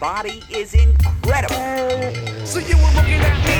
body is incredible. So you were looking at me